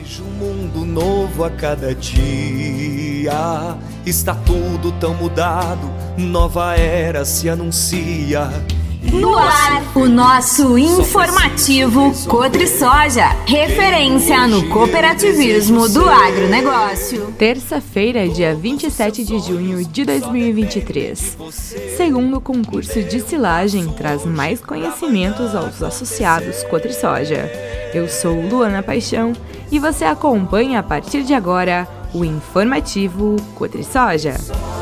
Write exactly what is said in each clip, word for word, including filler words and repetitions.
Vejo um mundo novo a cada dia. Está tudo tão mudado, nova era se anuncia. No ar, o nosso informativo Cotrisoja, referência no cooperativismo do agronegócio. Terça-feira, dia vinte e sete de junho de dois mil e vinte e três. Segundo concurso de silagem traz mais conhecimentos aos associados Cotrisoja. Eu sou Luana Paixão e você acompanha a partir de agora o informativo Cotrisoja.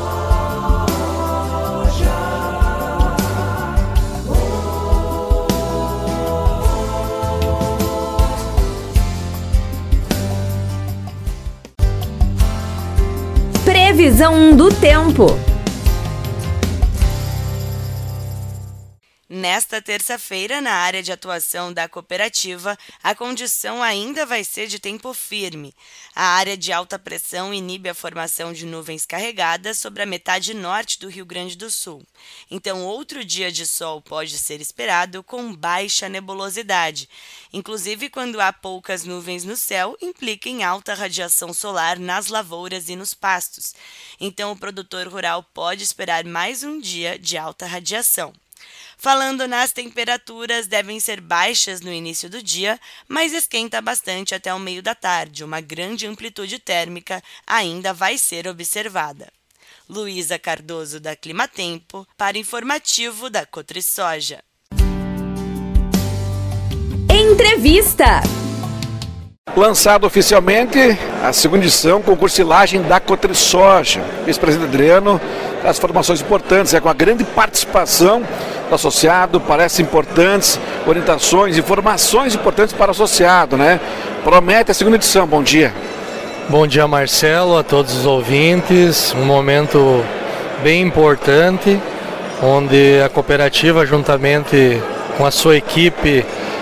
Previsão do tempo. Nesta terça-feira, na área de atuação da cooperativa, a condição ainda vai ser de tempo firme. A área de alta pressão inibe a formação de nuvens carregadas sobre a metade norte do Rio Grande do Sul. Então, outro dia de sol pode ser esperado com baixa nebulosidade. Inclusive, quando há poucas nuvens no céu, implica em alta radiação solar nas lavouras e nos pastos. Então, o produtor rural pode esperar mais um dia de alta radiação. Falando nas temperaturas, devem ser baixas no início do dia, mas esquenta bastante até o meio da tarde. Uma grande amplitude térmica ainda vai ser observada. Luísa Cardoso, da Climatempo, para informativo da Cotrisoja. Entrevista. Lançado oficialmente a segunda edição, concurso silagem da Cotrisoja. Vice-presidente Adriano, as formações importantes, é com a grande participação do associado, parece importantes, orientações, informações importantes para o associado, né? Promete a segunda edição, bom dia. Bom dia, Marcelo, a todos os ouvintes, um momento bem importante, onde a cooperativa, juntamente com a sua equipe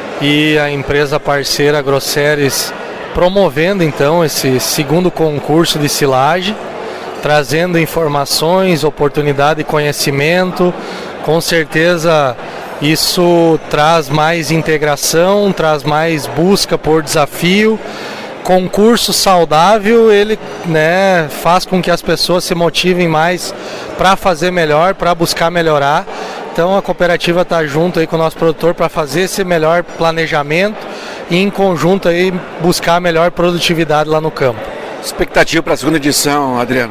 e a empresa parceira Grosseries, promovendo então esse segundo concurso de silagem, trazendo informações, oportunidade e conhecimento. Com certeza isso traz mais integração, traz mais busca por desafio. Concurso saudável, ele, né, faz com que as pessoas se motivem mais para fazer melhor, para buscar melhorar. Então a cooperativa está junto aí com o nosso produtor para fazer esse melhor planejamento e em conjunto aí buscar a melhor produtividade lá no campo. Expectativa para a segunda edição, Adriano?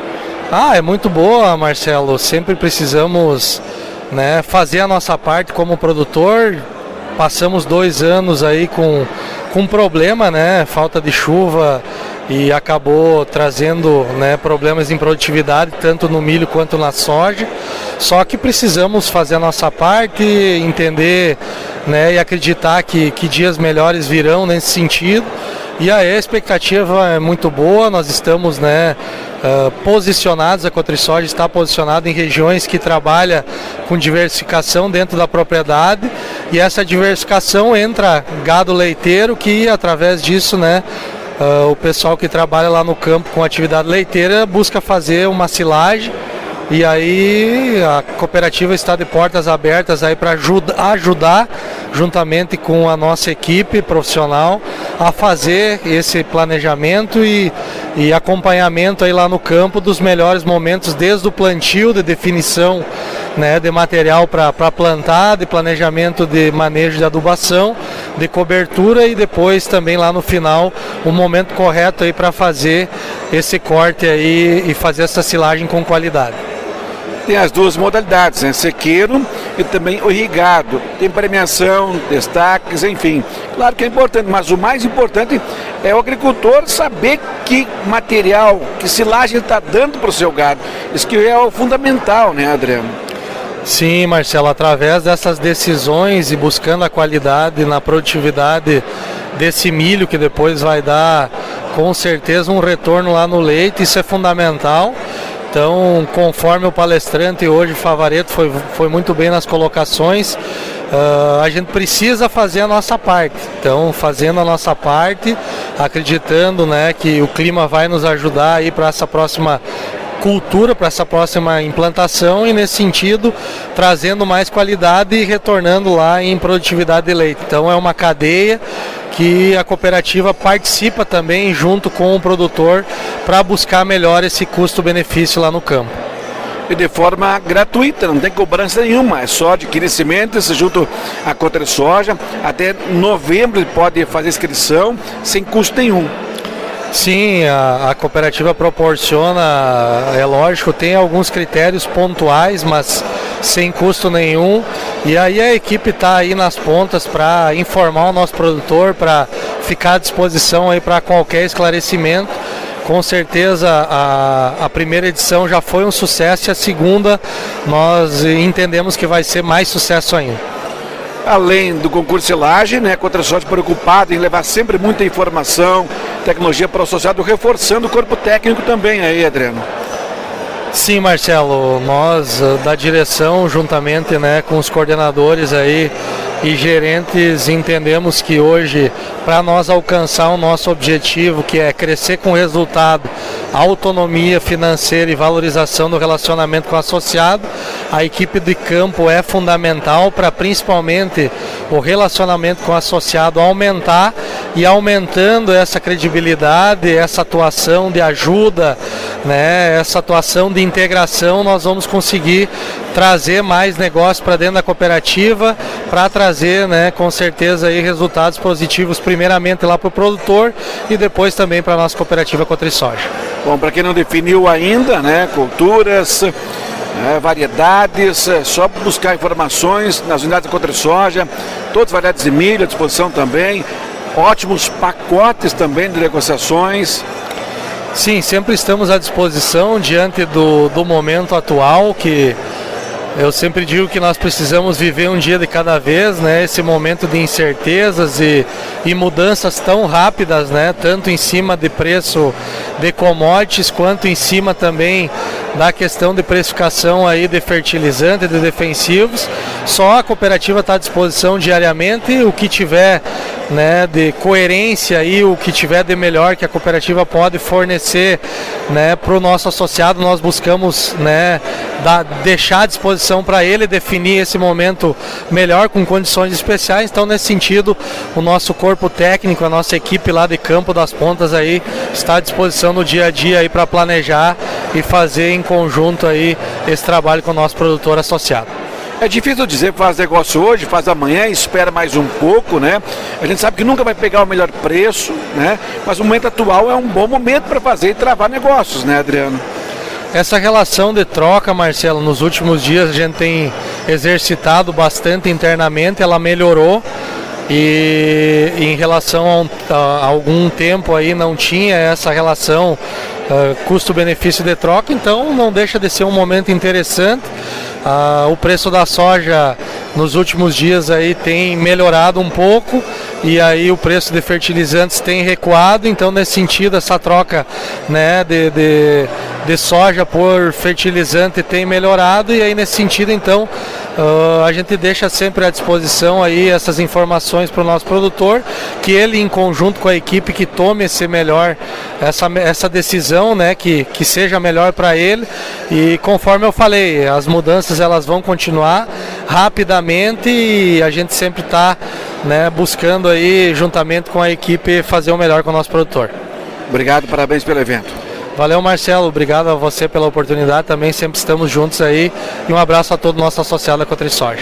Ah, é muito boa, Marcelo. Sempre precisamos, né, fazer a nossa parte como produtor. Passamos dois anos aí com, com problema, né, falta de chuva, e acabou trazendo, né, problemas em produtividade, tanto no milho quanto na soja. Só que precisamos fazer a nossa parte, entender, né, e acreditar que, que dias melhores virão nesse sentido. E aí a expectativa é muito boa, nós estamos, né, uh, posicionados, a Cotrisoja está posicionada em regiões que trabalham com diversificação dentro da propriedade, e essa diversificação entra gado leiteiro, que através disso, né, uh, o pessoal que trabalha lá no campo com atividade leiteira busca fazer uma silagem. E aí a cooperativa está de portas abertas aí para ajuda, ajudar, juntamente com a nossa equipe profissional, a fazer esse planejamento e, e acompanhamento aí lá no campo dos melhores momentos, desde o plantio, de definição, né, de material para plantar, de planejamento de manejo de adubação, de cobertura, e depois também lá no final o momento correto aí para fazer esse corte aí e fazer essa silagem com qualidade. Tem as duas modalidades, né? Sequeiro e também o irrigado. Tem premiação, destaques, enfim. Claro que é importante, mas o mais importante é o agricultor saber que material, que silagem está dando para o seu gado. Isso que é o fundamental, né, Adriano? Sim, Marcelo, através dessas decisões e buscando a qualidade na produtividade desse milho, que depois vai dar com certeza um retorno lá no leite, isso é fundamental. Então, conforme o palestrante hoje, Favaretto, foi, foi muito bem nas colocações, uh, a gente precisa fazer a nossa parte. Então, fazendo a nossa parte, acreditando, né, que o clima vai nos ajudar aí para essa próxima cultura para essa próxima implantação e, nesse sentido, trazendo mais qualidade e retornando lá em produtividade de leite. Então é uma cadeia que a cooperativa participa também junto com o produtor para buscar melhor esse custo-benefício lá no campo. E de forma gratuita, não tem cobrança nenhuma, é só adquirir sementes junto à CotriSoja. Até novembro ele pode fazer inscrição sem custo nenhum. Sim, a, a cooperativa proporciona, é lógico, tem alguns critérios pontuais, mas sem custo nenhum. E aí a equipe está aí nas pontas para informar o nosso produtor, para ficar à disposição aí para qualquer esclarecimento. Com certeza a, a primeira edição já foi um sucesso e a segunda nós entendemos que vai ser mais sucesso ainda. Além do concurso de silagem, né, a CotriSoja preocupada em levar sempre muita informação, tecnologia para o associado, reforçando o corpo técnico também aí, Adriano. Sim, Marcelo, nós da direção, juntamente, né, com os coordenadores aí e gerentes, entendemos que hoje, para nós alcançar o nosso objetivo, que é crescer com resultado, autonomia financeira e valorização do relacionamento com o associado, a equipe de campo é fundamental para principalmente o relacionamento com o associado aumentar, e aumentando essa credibilidade, essa atuação de ajuda, né, essa atuação de integração, nós vamos conseguir trazer mais negócios para dentro da cooperativa, para trazer, né, com certeza aí, resultados positivos, primeiramente lá para o produtor e depois também para a nossa cooperativa CotriSoja. Bom, para quem não definiu ainda, né, culturas, é, variedades, é só buscar informações nas unidades da CotriSoja, todas as variedades de milho à disposição também, ótimos pacotes também de negociações. Sim, sempre estamos à disposição diante do, do momento atual, que eu sempre digo que nós precisamos viver um dia de cada vez, né? Esse momento de incertezas e, e mudanças tão rápidas, né? Tanto em cima de preço de commodities, quanto em cima também da questão de precificação aí de fertilizantes e de defensivos. Só a cooperativa está à disposição diariamente, o que tiver, né, de coerência e o que tiver de melhor que a cooperativa pode fornecer, né, para o nosso associado, nós buscamos, né, da, deixar à disposição para ele definir esse momento melhor com condições especiais. Então, nesse sentido, o nosso corpo técnico, a nossa equipe lá de campo das pontas aí está à disposição no dia a dia aí para planejar e fazer em conjunto aí esse trabalho com o nosso produtor associado. É difícil dizer faz negócio hoje, faz amanhã, espera mais um pouco, né? A gente sabe que nunca vai pegar o melhor preço, né? Mas o momento atual é um bom momento para fazer e travar negócios, né, Adriano? Essa relação de troca, Marcelo, nos últimos dias a gente tem exercitado bastante internamente, ela melhorou. E em relação a, a algum tempo aí não tinha essa relação uh, custo-benefício de troca, então não deixa de ser um momento interessante. Uh, o preço da soja nos últimos dias aí tem melhorado um pouco e aí o preço de fertilizantes tem recuado, então nesse sentido essa troca, né, de, de, de soja por fertilizante tem melhorado, e aí nesse sentido então Uh, a gente deixa sempre à disposição aí essas informações para o nosso produtor, que ele em conjunto com a equipe que tome esse melhor, essa, essa decisão, né, que, que seja melhor para ele. E conforme eu falei, as mudanças elas vão continuar rapidamente e a gente sempre está, né, buscando aí juntamente com a equipe fazer o melhor com o nosso produtor. Obrigado, parabéns pelo evento. Valeu, Marcelo, obrigado a você pela oportunidade, também sempre estamos juntos aí, e um abraço a todo o nosso associado da CotriSoja.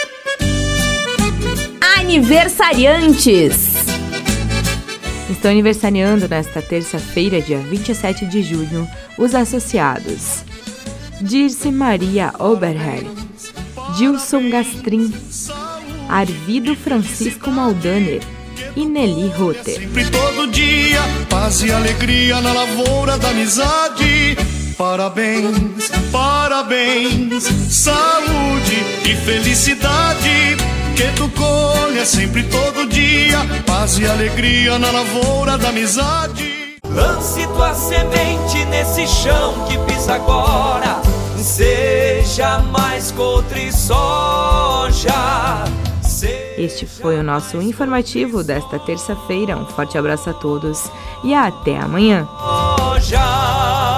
Aniversariantes. Estão aniversariando nesta terça-feira, dia vinte e sete de junho, os associados Dirce Maria Oberher, Gilson Gastrin, Arvido Francisco Maldaner e Nelly Rotter. Sempre todo dia, paz e alegria na lavoura da amizade. Parabéns, parabéns, saúde e felicidade. Que tu colha sempre todo dia, paz e alegria na lavoura da amizade. Lance tua semente nesse chão que pisa agora. Seja mais CotriSoja. Este foi o nosso informativo desta terça-feira. Um forte abraço a todos e até amanhã.